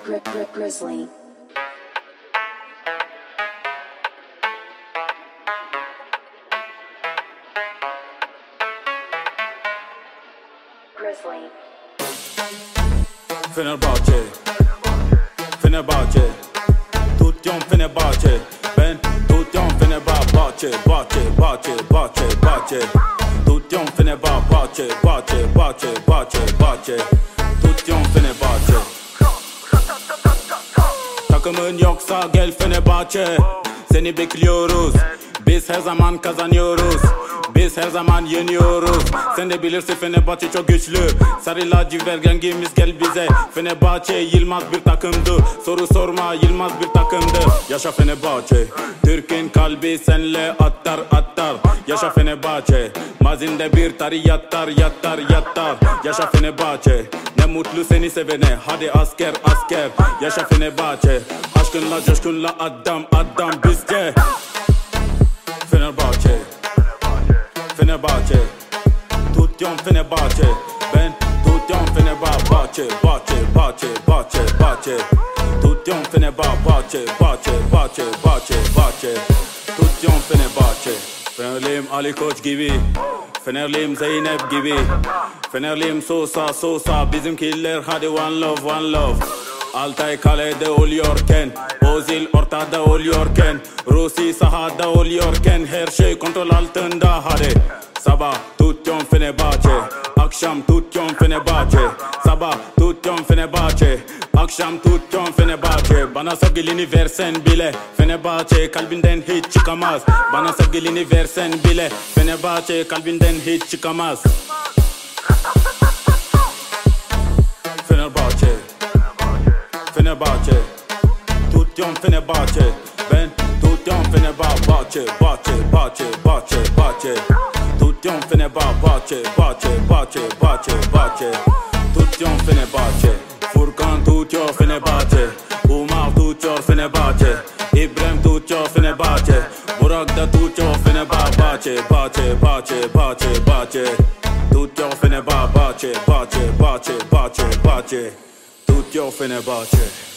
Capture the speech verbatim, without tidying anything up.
Grip Grip Grizzly. Grizzly. Fenerbahçe, Fenerbahçe, tutuyorum Fenerbahçe. Ben tutuyorum Fenerbahçe, Bahçe, Bahçe, Bahçe, Bahçe. Tutuyorum Fenerbahçe, Bahçe, Bahçe, Bahçe, Bahçe. Tutuyorum Fenerbahçe. Takımın yoksa gel Fenerbahçe. Seni bekliyoruz. Biz her zaman kazanıyoruz. Biz her zaman yeniyoruz. Sen de bilirsin Fenerbahçe çok güçlü. Sarı lacivert rengimiz gel bize. Fenerbahçe Yılmaz bir takımdı. Soru sorma Yılmaz bir takımdı. Yaşa Fenerbahçe. Türk'ün kalbi senle attar attar. Yaşa Fenerbahçe. Mazinde bir tari yattar yattar yattar. Yaşa Fenerbahçe. Ne mutlu seni sevene. Hadi asker asker. Yaşa Fenerbahçe. Aşkınla coşkunla adam adam bizce. Fenerbahçe, Fenerbahçe, tutuyorum Fenerbahçe. Ben tutuyorum Fenerbahçe, Bahçe, Bahçe, Bahçe, Bahçe. Tutuyorum Fenerbahçe, Bahçe, Bahçe, Bahçe, Bahçe. Tutuyorum Fenerbahçe. Fenerliyim Ali Koç gibi, Fenerliyim Zeynep gibi, Fenerliyim Sosa Sosa. Bizimkiler hadi one love one love. Altay kalede oluyorken, Ozil ortada oluyorken, Rusi sahada oluyorken, her şey kontrol altında hadi. Sabah tutuyorum Fenerbahçe, akşam tutuyorum Fenerbahçe. Sabah tutuyorum Fenerbahçe, akşam tutuyorum Fenerbahçe. Bana sevgilini versen bile Fenerbahçe kalbinden hiç çıkamaz. Bana sevgilini versen bile Fenerbahçe kalbinden hiç çıkamaz. Fenerbahçe, Fenerbahçe, tutuyorum Fenerbahçe. Ben tutuyorum Fenerbahçe, Bahçe, Bahçe, Bahçe, Bahçe. Tutuyorum Fenerbahçe, Bahçe, Bahçe, Bahçe, Bahçe. Tutuyorum Fenerbahçe. Furkan tutuyor Fenerbahçe, Umar tutuyor Fenerbahçe, İbrahim tutuyor Fenerbahçe, Burak da tutuyor Fenerbahçe, Bahçe, Bahçe, Bahçe, Bahçe. Tutuyor Fenerbahçe, Bahçe, Bahçe, Bahçe, Bahçe. Tutuyor Fenerbahçe.